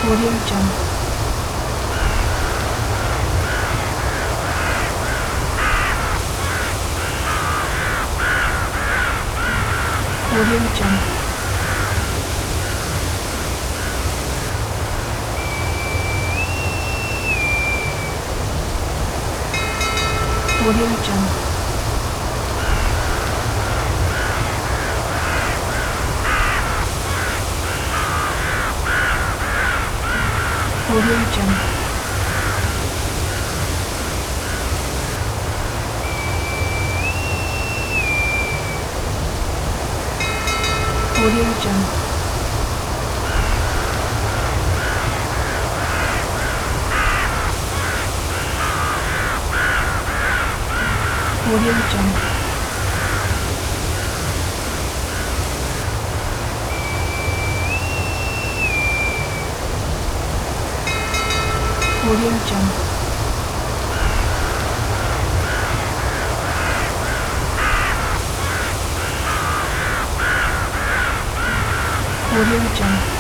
Audio Jungle. Audio Jungle. Audio Jungle. Audio Jungle. Audio Jungle. Audio Jungle. Audio Jungle. Audio Jungle.